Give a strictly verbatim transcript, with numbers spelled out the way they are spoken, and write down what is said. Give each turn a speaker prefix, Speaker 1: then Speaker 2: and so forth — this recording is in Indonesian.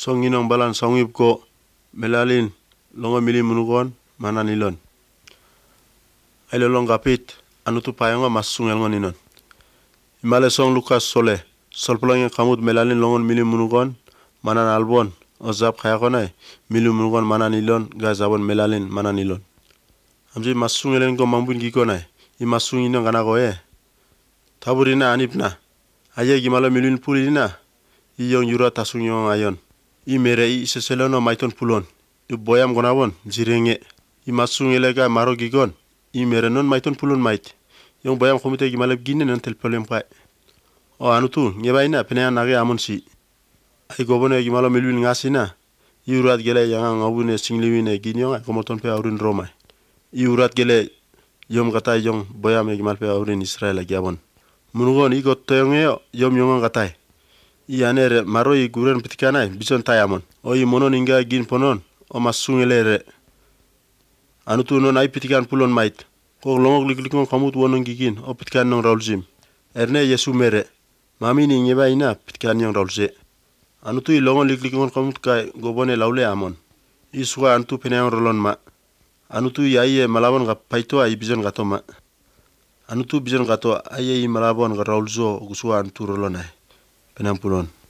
Speaker 1: Songinong balan songip ko melalin longo mili munugon mananilon. Ailo long kapit anutu payonga masungel ngoninon. Imale song Lukas sole solpolong kamut melalin longon mili munugon manan albon ozap khayakonai mili munugon mananilon gazabon melalin mananilon. Amji masungelen ko mambun gikonai i masungino gana ko e taburina anipna aye gimalo milin pulina i yong yura tasungyo ayon i mere i seselono maiton pulon i boyam gonawon jirenge i masungele ga maro gigon i mere non maiton pulon mait yong boyam komite gimalo ginne non tel problem kai o anutu ngebaina pena nage amon si ay gobone gimalo milin ngasina i urat gele yang ngabune singliwine ginyo komoton pe aurin roma i urat gele yom kata yong boyam gimal pe aurin Israel giabon munugon i gotteyonge yom yongon katai i anere maro i guren pitkanai bison tayamon o i monon inga gin ponon o masungelere anutu non ay pitkan pulon mait ko longok liklikon kamut wonon gigin o pitkan non raulzim erne yesu mere mamini ngeba ina pitkan yong raulze anutu i longon liklikon kamut kai gobone laule amon i suga antu peneang rolon ma anutu i aye malabon ga paito ay bison gatoma anutu bison gato aye i malabon ga raulzo gusua antu rolonai penampulon